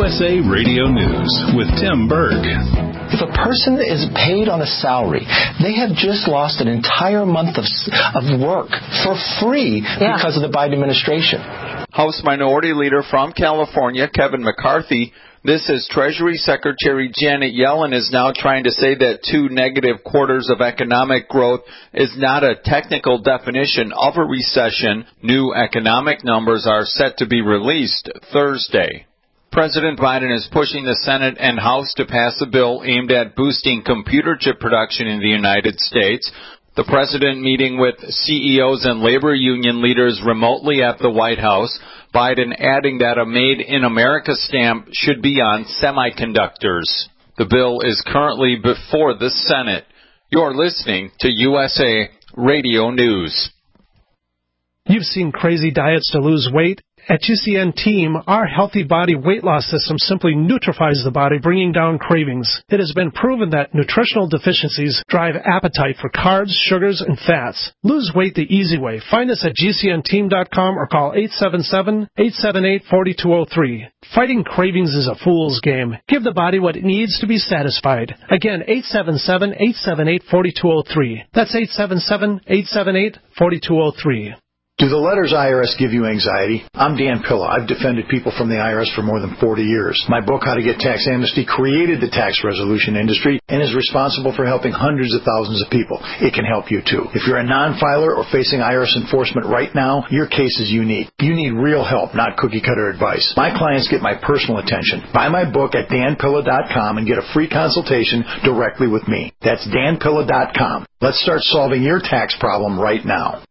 USA Radio News with Tim Berg. If a person is paid on a salary, they have just lost an entire month of work for free because of the Biden administration. House Minority Leader from California, Kevin McCarthy, this is Treasury Secretary Janet Yellen is now trying to say that 2 negative quarters of economic growth is not a technical definition of a recession. New economic numbers are set to be released Thursday. President Biden is pushing the Senate and House to pass a bill aimed at boosting computer chip production in the United States. The president meeting with CEOs and labor union leaders remotely at the White House. Biden adding that a Made in America stamp should be on semiconductors. The bill is currently before the Senate. You're listening to USA Radio News. You've seen crazy diets to lose weight. At GCN Team, our healthy body weight loss system simply neutralizes the body, bringing down cravings. It has been proven that nutritional deficiencies drive appetite for carbs, sugars, and fats. Lose weight the easy way. Find us at GCNteam.com or call 877-878-4203. Fighting cravings is a fool's game. Give the body what it needs to be satisfied. Again, 877-878-4203. That's 877-878-4203. Do the letters IRS give you anxiety? I'm Dan Pilla. I've defended people from the IRS for more than 40 years. My book, How to Get Tax Amnesty, created the tax resolution industry and is responsible for helping hundreds of thousands of people. It can help you, too. If you're a non-filer or facing IRS enforcement right now, your case is unique. You need real help, not cookie-cutter advice. My clients get my personal attention. Buy my book at danpilla.com and get a free consultation directly with me. That's danpilla.com. Let's start solving your tax problem right now.